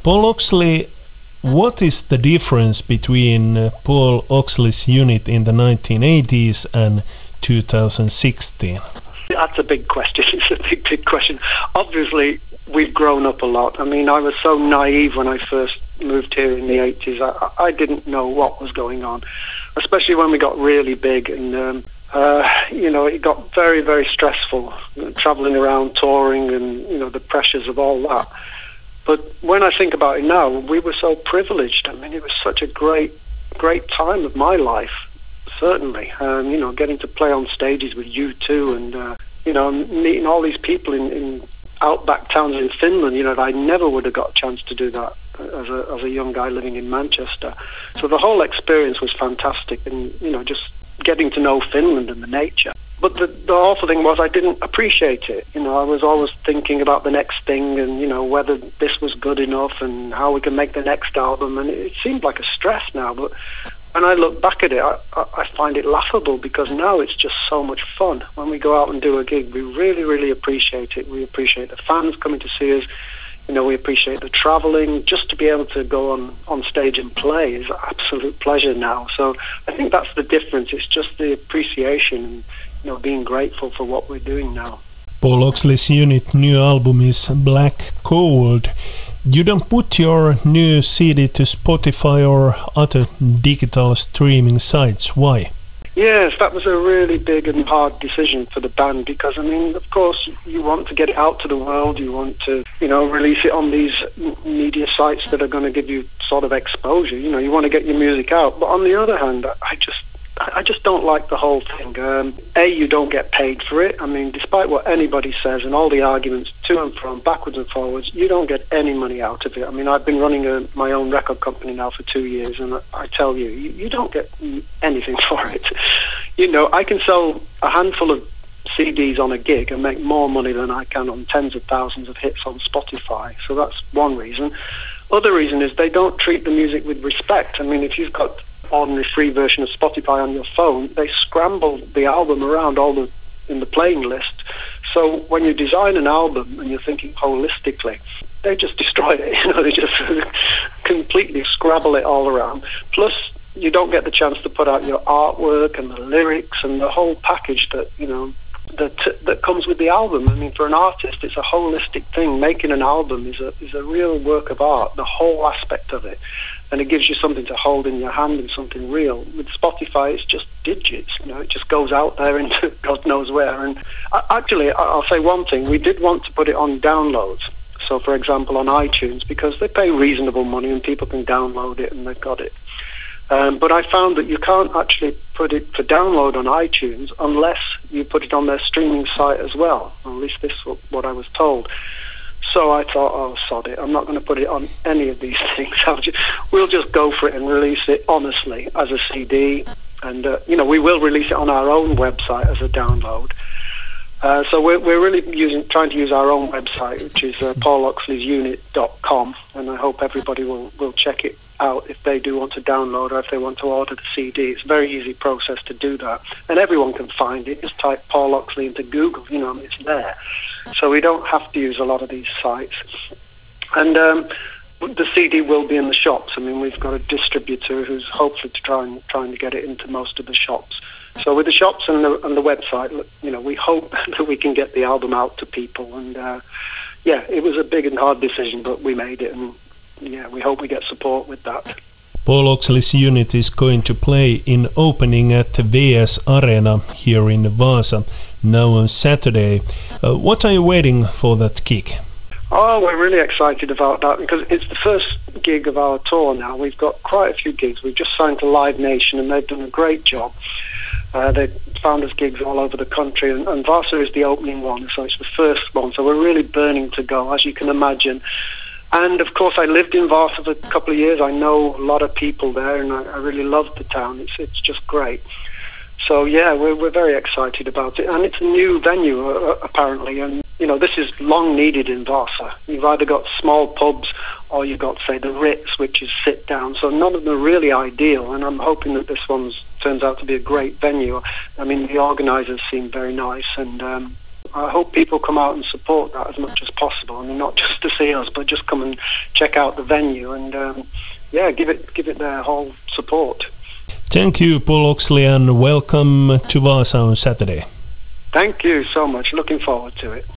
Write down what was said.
Paul Oxley, what is the difference between Paul Oxley's unit in the 1980s and 2016? That's a big question. It's a big question. Obviously, we've grown up a lot. I mean, I was so naive when I first moved here in the 80s. I didn't know what was going on, especially when we got really big and, it got very, very stressful, traveling around, touring and, the pressures of all that. But when I think about it now, we were so privileged. I mean, it was such a great time of my life, certainly. Getting to play on stages with U2 and, meeting all these people in outback towns in Finland, I never would have got a chance to do that as a young guy living in Manchester. So the whole experience was fantastic and, just getting to know Finland and the nature. But the awful thing was I didn't appreciate it. I was always thinking about the next thing and, whether this was good enough and how we can make the next album. And it seemed like a stress now. But when I look back at it, I find it laughable because now it's just so much fun. When we go out and do a gig, we really, really appreciate it. We appreciate the fans coming to see us. We appreciate the travelling. Just to be able to go on stage and play is an absolute pleasure now. So I think that's the difference. It's just the appreciation and, being grateful for what we're doing now. Paul Oxley's unit new album is Black Cold. You don't put your new CD to Spotify or other digital streaming sites. Why? Yes, that was a really big and hard decision for the band because, of course, you want to get it out to the world. You want to, release it on these media sites that are going to give you sort of exposure. You want to get your music out. But on the other hand, I just don't like the whole thing. You don't get paid for it. Despite what anybody says and all the arguments to and from, backwards and forwards, you don't get any money out of it. I've been running my own record company now for 2 years, and I tell you, you don't get anything for it. I can sell a handful of CDs on a gig and make more money than I can on tens of thousands of hits on Spotify. So that's one reason. Other reason is they don't treat the music with respect. If you've got ordinary free version of Spotify on your phone, they scramble the album around in the playing list. So when you design an album and you're thinking holistically, they just destroy it. They just completely scrabble it all around. Plus, you don't get the chance to put out your artwork and the lyrics and the whole package that that comes with the album. For an artist, it's a holistic thing. Making an album is a real work of art, the whole aspect of it. And it gives you something to hold in your hand and something real. With Spotify, it's just digits. It just goes out there into God knows where. And actually, I'll say one thing. We did want to put it on downloads. So, for example, on iTunes, because they pay reasonable money and people can download it and they've got it. But I found that you can't actually put it for download on iTunes unless you put it on their streaming site as well. At least this is what I was told. So I thought, sod it, I'm not going to put it on any of these things. We'll just go for it and release it honestly as a CD. And, we will release it on our own website as a download. So we're really trying to use our own website, which is pauloxleysunit.com. And I hope everybody will check it out if they do want to download or if they want to order the CD. It's a very easy process to do that. And everyone can find it. Just type Paul Oxley into Google, it's there. So we don't have to use a lot of these sites. And the CD will be in the shops. We've got a distributor who's hopefully trying to get it into most of the shops. So with the shops and the website, we hope that we can get the album out to people. And it was a big and hard decision, but we made it. And we hope we get support with that. Paul Oxley's unit is going to play in opening at the VS Arena here in Vaasa now on Saturday. What are you waiting for that gig? Oh, we're really excited about that because it's the first gig of our tour now. We've got quite a few gigs. We've just signed to Live Nation and they've done a great job. They found us gigs all over the country and Vaasa is the opening one, so it's the first one. So we're really burning to go, as you can imagine. And of course, I lived in Vaasa for a couple of years. I know a lot of people there, and I really love the town. It's just great. So we're very excited about it, and it's a new venue apparently. And this is long needed in Vaasa. You've either got small pubs or you've got, say, the Ritz, which is sit down. So none of them are really ideal, and I'm hoping that this one turns out to be a great venue. The organisers seem very nice, and I hope people come out and support that as much as possible. I mean, not just to see us, but just come and check out the venue and give it their whole support. Thank you, Paul Oxley, and welcome to Vaasa on Saturday. Thank you so much. Looking forward to it.